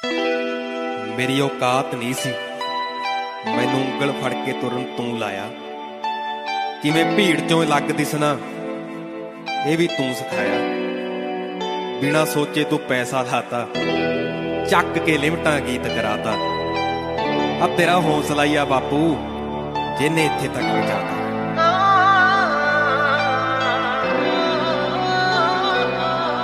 मेरी औकात नहीं सी मैनू ਉਂਗਲ फड़ के तुरन तू लाया किवें भीड़ चों लग दिसना ये भी तू सिखाया बिना सोचे तू पैसा लाता चक के लिमटा गीत कराता अब तेरा हौसला ही आ बापू जिन्हें इत्थे तक पहुंचाता।